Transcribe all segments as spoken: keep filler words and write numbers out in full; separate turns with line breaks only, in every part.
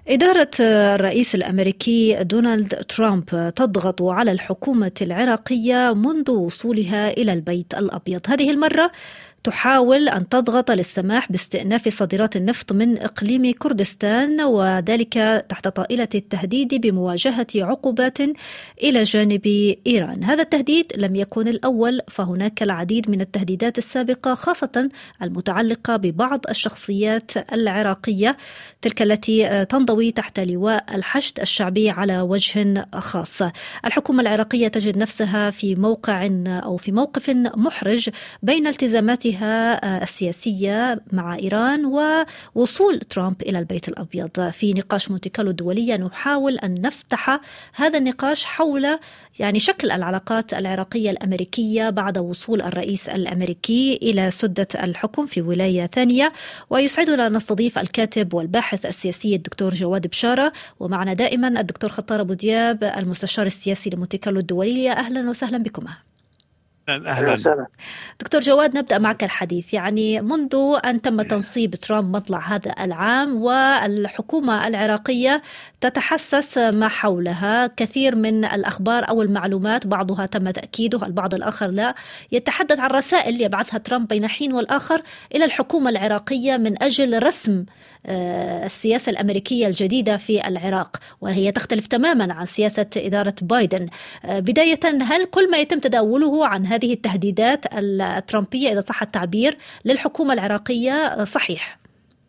إدارة الرئيس الأمريكي دونالد ترامب تضغط على الحكومة العراقية منذ وصولها إلى البيت الأبيض. هذه المرة تحاول أن تضغط للسماح باستئناف صادرات النفط من إقليم كردستان، وذلك تحت طائلة التهديد بمواجهة عقوبات إلى جانب إيران. هذا التهديد لم يكن الأول، فهناك العديد من التهديدات السابقة، خاصة المتعلقة ببعض الشخصيات العراقية، تلك التي تنضوي تحت لواء الحشد الشعبي على وجه خاص. الحكومة العراقية تجد نفسها في موقع أو في موقف محرج بين التزاماتها السياسية مع إيران ووصول ترامب إلى البيت الأبيض. في نقاش مونتي كارلو الدولية نحاول أن نفتح هذا النقاش حول يعني شكل العلاقات العراقية الأمريكية بعد وصول الرئيس الأمريكي إلى سدة الحكم في ولاية ثانية. ويسعدنا أن نستضيف الكاتب والباحث السياسي الدكتور جواد بشارة، ومعنا دائما الدكتور خطار أبو دياب المستشار السياسي لمونتي كارلو الدولية. أهلا وسهلا بكما.
أهلا وسهلا.
دكتور جواد، نبدأ معك الحديث. يعني منذ أن تم تنصيب ترامب مطلع هذا العام والحكومة العراقية تتحسس ما حولها كثير من الأخبار أو المعلومات، بعضها تم تأكيده البعض الآخر لا، يتحدث عن رسائل يبعثها ترامب بين حين والآخر إلى الحكومة العراقية من أجل رسم السياسة الأمريكية الجديدة في العراق، وهي تختلف تماما عن سياسة إدارة بايدن. بداية، هل كل ما يتم تداوله عن هذه التهديدات الترامبية إذا صح التعبير للحكومة العراقية صحيح؟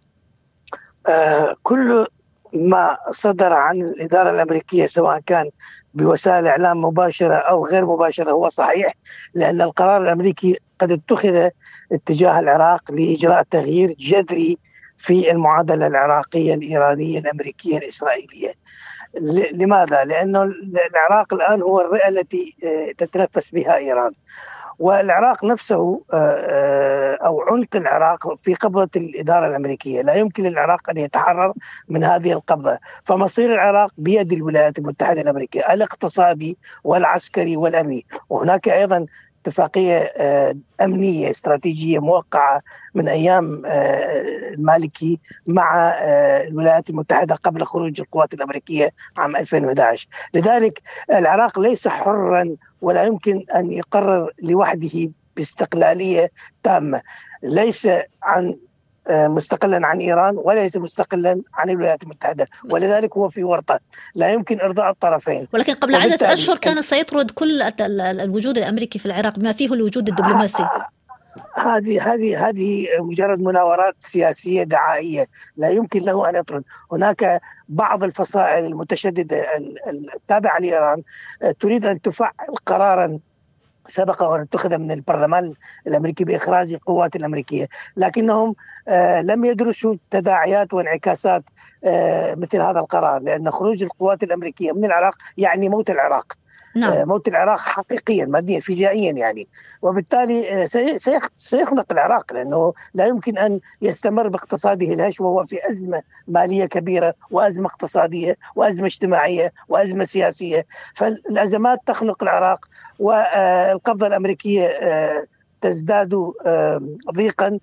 آه كل ما صدر عن الإدارة الأمريكية سواء كان بوسائل إعلام مباشرة أو غير مباشرة هو صحيح، لأن القرار الأمريكي قد اتخذ اتجاه العراق لإجراء تغيير جذري في المعادلة العراقية الإيرانية الأمريكية الإسرائيلية. لماذا؟ لأنه العراق الآن هو الرئة التي تتنفس بها إيران، والعراق نفسه أو عنق العراق في قبضة الإدارة الأمريكية، لا يمكن للعراق أن يتحرر من هذه القبضة. فمصير العراق بيد الولايات المتحدة الأمريكية الاقتصادي والعسكري والأمني. وهناك أيضا اتفاقية أمنية استراتيجية موقعة من أيام المالكي مع الولايات المتحدة قبل خروج القوات الأمريكية عام ألفين وأحد عشر. لذلك العراق ليس حرا ولا يمكن أن يقرر لوحده باستقلالية تامة، ليس عن مستقلا عن إيران وليس مستقلا عن الولايات المتحدة، ولذلك هو في ورطة لا يمكن إرضاء الطرفين.
ولكن قبل عدة أشهر كان سيطرد كل الوجود الأمريكي في العراق بما فيه الوجود الدبلوماسي.
هذه هذه هذه مجرد مناورات سياسية دعائية، لا يمكن له أن يطرد. هناك بعض الفصائل المتشددة التابعة لإيران تريد أن تفعل قرارا سبق وأن اتخذ من البرلمان الأمريكي بإخراج القوات الأمريكية، لكنهم آه لم يدرسوا تداعيات وانعكاسات آه مثل هذا القرار، لأن خروج القوات الأمريكية من العراق يعني موت العراق. نعم. آه موت العراق حقيقيا ماديا فيزيائيا يعني، وبالتالي آه سيخنق العراق، لأنه لا يمكن أن يستمر باقتصاده الهش وهو في أزمة مالية كبيرة وأزمة اقتصادية وأزمة اجتماعية وأزمة سياسية. فالأزمات تخنق العراق، والقبضة الأمريكية تزداد ضيقا،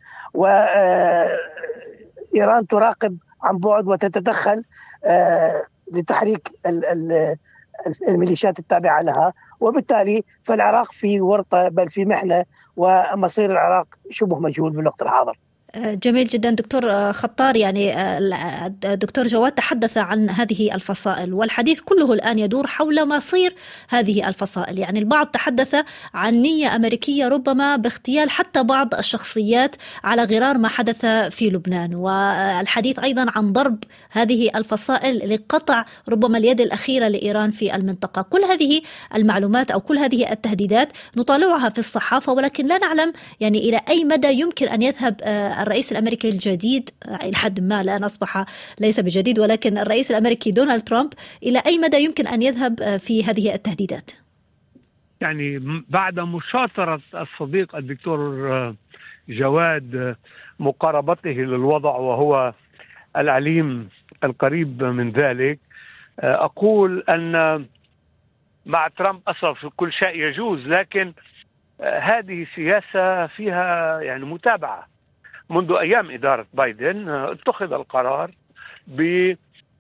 وإيران تراقب عن بعد وتتدخل لتحريك الميليشيات التابعة لها، وبالتالي فالعراق في ورطة بل في محنة، ومصير العراق شبه مجهول بالوقت الحاضر.
جميل جدا دكتور خطار. يعني دكتور جواد تحدث عن هذه الفصائل، والحديث كله الآن يدور حول مصير هذه الفصائل. يعني البعض تحدث عن نية أمريكية ربما باغتيال حتى بعض الشخصيات على غرار ما حدث في لبنان، والحديث أيضا عن ضرب هذه الفصائل لقطع ربما اليد الأخيرة لإيران في المنطقة. كل هذه المعلومات أو كل هذه التهديدات نطالعها في الصحافة، ولكن لا نعلم يعني إلى أي مدى يمكن أن يذهب الرئيس الأمريكي الجديد، إلى حد ما الآن أصبح ليس بجديد، ولكن الرئيس الأمريكي دونالد ترامب، إلى أي مدى يمكن أن يذهب في هذه التهديدات؟
يعني بعد مشاطرة الصديق الدكتور جواد مقاربته للوضع وهو العليم القريب من ذلك، أقول أن مع ترامب أصلا في كل شيء يجوز، لكن هذه سياسة فيها يعني متابعة. منذ أيام إدارة بايدن اتخذ القرار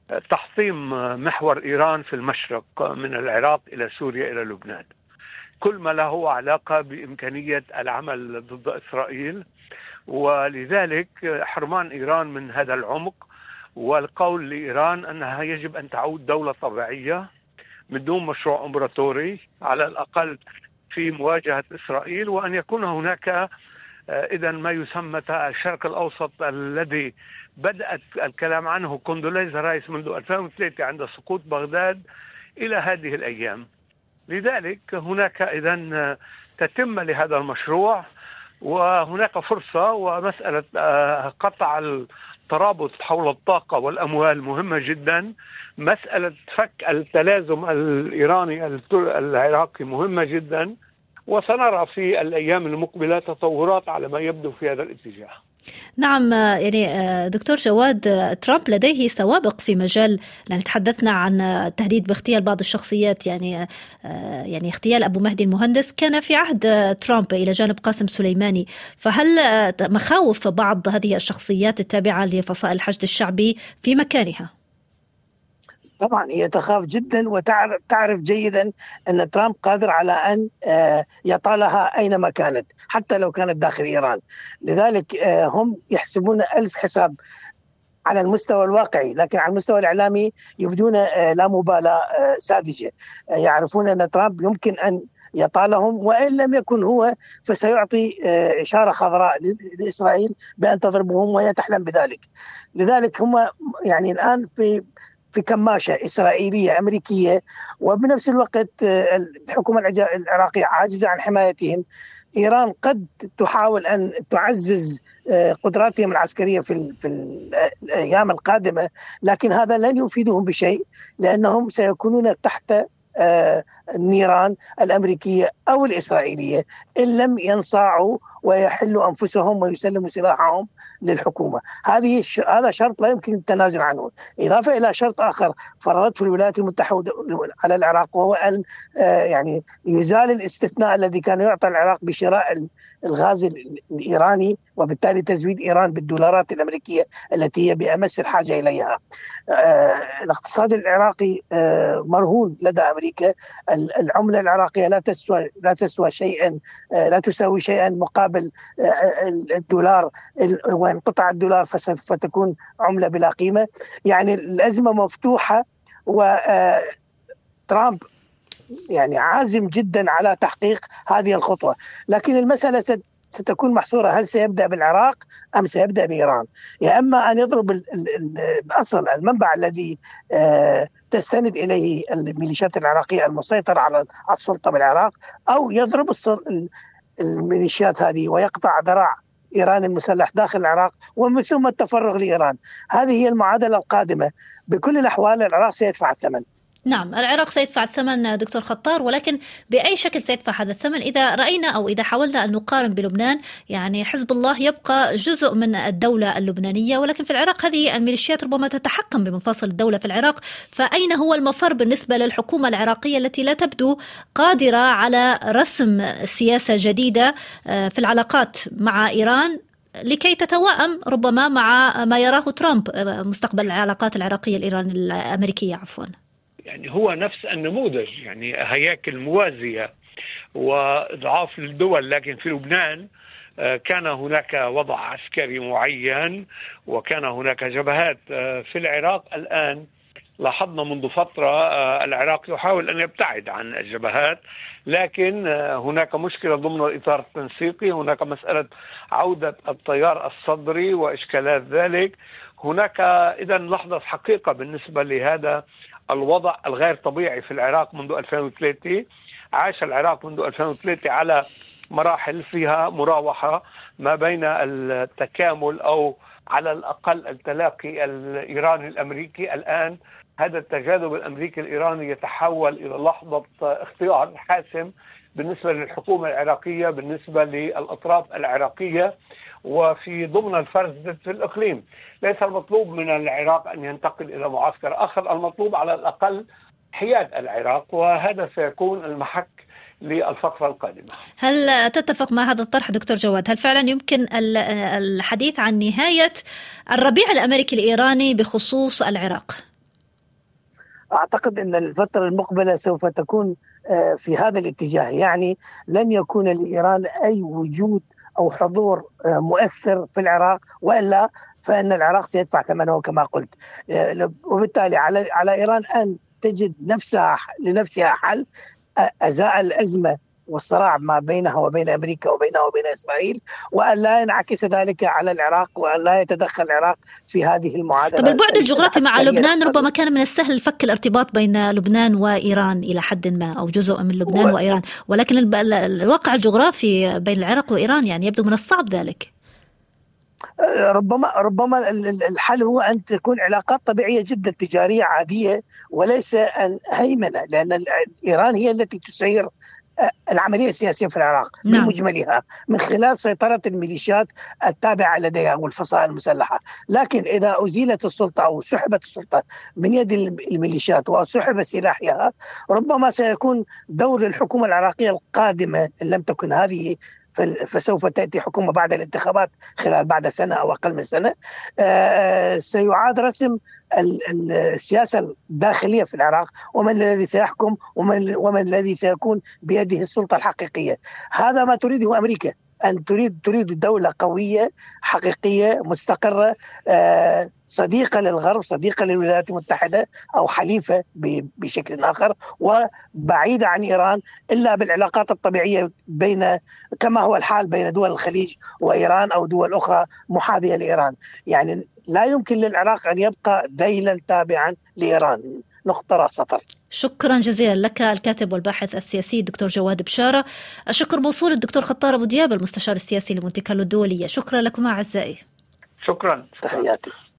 تحطيم محور إيران في المشرق من العراق إلى سوريا إلى لبنان، كل ما له علاقة بإمكانية العمل ضد إسرائيل. ولذلك حرمان إيران من هذا العمق، والقول لإيران أنها يجب أن تعود دولة طبيعية من دون مشروع إمبراطوري على الأقل في مواجهة إسرائيل، وأن يكون هناك إذن ما يسمى الشرق الأوسط الذي بدأت الكلام عنه كوندوليزا رايس منذ ألفين وثلاثة عند سقوط بغداد إلى هذه الأيام. لذلك هناك إذن تتم لهذا المشروع، وهناك فرصة، ومسألة قطع الترابط حول الطاقة والأموال مهمة جدا. مسألة فك التلازم الإيراني العراقي مهمة جدا، وسنرى في الأيام المقبلة تطورات على ما يبدو في هذا الاتجاه.
نعم، يعني دكتور جواد، ترامب لديه سوابق في مجال، يعني تحدثنا عن التهديد باغتيال بعض الشخصيات، يعني يعني اغتيال أبو مهدي المهندس كان في عهد ترامب إلى جانب قاسم سليماني. فهل مخاوف بعض هذه الشخصيات التابعة لفصائل الحشد الشعبي في مكانها؟
طبعا هي تخاف جدا، وتعرف تعرف جيدا أن ترامب قادر على أن يطالها أينما كانت حتى لو كانت داخل إيران. لذلك هم يحسبون ألف حساب على المستوى الواقعي، لكن على المستوى الإعلامي يبدون لا مبالاة ساذجة. يعرفون أن ترامب يمكن أن يطالهم، وإن لم يكن هو فسيعطي إشارة خضراء لإسرائيل بأن تضربهم، وهي تحلم بذلك. لذلك هم يعني الآن في في كماشة إسرائيلية أمريكية، وبنفس الوقت الحكومة العراقية عاجزة عن حمايتهم. إيران قد تحاول أن تعزز قدراتهم العسكرية في في الأيام القادمة، لكن هذا لن يفيدهم بشيء، لأنهم سيكونون تحت النيران الأمريكية أو الإسرائيلية إن لم ينصاعوا ويحلوا أنفسهم ويسلموا سلاحهم للحكومة. هذه هذا شرط لا يمكن التنازل عنه، إضافة إلى شرط آخر فرضته الولايات المتحدة على العراق، وهو أن يعني يزال الاستثناء الذي كان يعطى العراق بشراء الغاز الإيراني، وبالتالي تزويد إيران بالدولارات الأمريكية التي هي بأمس الحاجة إليها. الاقتصاد العراقي مرهون لدى أمريكا، العملة العراقية لا تسوى لا تسوى شيئا، لا تساوي شيئا مقابل الدولار، وإن قطع الدولار فسوف تكون عملة بلا قيمة. يعني الأزمة مفتوحة، وترامب يعني عازم جدا على تحقيق هذه الخطوة، لكن المسألة ستكون محصورة، هل سيبدأ بالعراق أم سيبدأ بإيران؟ يا أما أن يضرب الأصل المنبع الذي تستند إليه الميليشيات العراقية المسيطرة على السلطة بالعراق، أو يضرب الميليشيات هذه ويقطع ذراع إيران المسلح داخل العراق، ومن ثم التفرغ لإيران. هذه هي المعادلة القادمة. بكل الأحوال العراق سيدفع الثمن.
نعم، العراق سيدفع الثمن دكتور خطار، ولكن بأي شكل سيدفع هذا الثمن؟ إذا رأينا أو إذا حاولنا أن نقارن بلبنان، يعني حزب الله يبقى جزء من الدولة اللبنانية، ولكن في العراق هذه الميليشيات ربما تتحكم بمفاصل الدولة في العراق. فأين هو المفر بالنسبة للحكومة العراقية التي لا تبدو قادرة على رسم سياسة جديدة في العلاقات مع إيران لكي تتوائم ربما مع ما يراه ترامب مستقبل العلاقات العراقية الإيرانية الأمريكية عفواً؟
يعني هو نفس النموذج، يعني هياكل موازية وإضعاف للدول. لكن في لبنان كان هناك وضع عسكري معين، وكان هناك جبهات. في العراق الآن لاحظنا منذ فترة العراق يحاول أن يبتعد عن الجبهات، لكن هناك مشكلة ضمن الإطار التنسيقي، هناك مسألة عودة التيار الصدري وإشكالات ذلك. هناك إذن لحظة حقيقة بالنسبة لهذا الوضع الغير طبيعي في العراق منذ ألفين وثلاثة. عاش العراق منذ ألفين وثلاثة على مراحل فيها مراوحة ما بين التكامل أو على الأقل التلاقي الإيراني الأمريكي. الآن هذا التجاذب الأمريكي الإيراني يتحول إلى لحظة اختيار حاسم بالنسبة للحكومة العراقية، بالنسبة للأطراف العراقية، وفي ضمن الفرز في الإقليم. ليس المطلوب من العراق أن ينتقل إلى معسكر آخر، المطلوب على الأقل حياد العراق، وهذا سيكون المحك للفترة القادمة.
هل تتفق مع هذا الطرح دكتور جواد؟ هل فعلا يمكن الحديث عن نهاية الربيع الأمريكي الإيراني بخصوص العراق؟
أعتقد أن الفترة المقبلة سوف تكون في هذا الاتجاه، يعني لن يكون لإيران أي وجود أو حضور مؤثر في العراق، وإلا فإن العراق سيدفع ثمنه كما قلت. وبالتالي على على إيران أن تجد نفسها لنفسها حل أزاء الأزمة والصراع ما بينها وبين أمريكا وبينها وبين إسرائيل، وأن لا ينعكس ذلك على العراق، وأن لا يتدخل العراق في هذه المعادلة.
طب البعد الجغرافي مع لبنان ربما كان من السهل فك الارتباط بين لبنان وإيران إلى حد ما، أو جزء من لبنان و... وإيران، ولكن الواقع الجغرافي بين العراق وإيران يعني يبدو من الصعب ذلك.
ربما ربما الحل هو أن تكون علاقات طبيعية جدا تجارية عادية، وليس أن هيمنة، لأن إيران هي التي تسير العملية السياسية في العراق
نعم.
بمجملها من خلال سيطرة الميليشيات التابعة لديها والفصائل المسلحة. لكن إذا أزيلت السلطة أو سحبت السلطة من يد الميليشيات وسحب سلاحها، ربما سيكون دور الحكومة العراقية القادمة إن لم تكن هذه فسوف تأتي حكومة بعد الانتخابات خلال بعد سنة أو أقل من سنة، سيعاد رسم السياسة الداخلية في العراق، ومن الذي سيحكم ومن, ومن الذي سيكون بيده السلطة الحقيقية. هذا ما تريده أمريكا، أن تريد تريد دولة قوية حقيقية مستقرة، صديقة للغرب، صديقة للولايات المتحدة أو حليفة بشكل آخر، وبعيدة عن إيران إلا بالعلاقات الطبيعية بين كما هو الحال بين دول الخليج وإيران أو دول أخرى محاذية لإيران. يعني لا يمكن للعراق أن يبقى ذيلا تابعا لإيران. نقطة راس سطر.
شكرا جزيلا لك الكاتب والباحث السياسي الدكتور جواد بشارة. الشكر موصول الدكتور خطار أبو دياب المستشار السياسي لمونتي كارلو الدولية. شكرا لكم أعزائي.
شكرا.
تحياتي.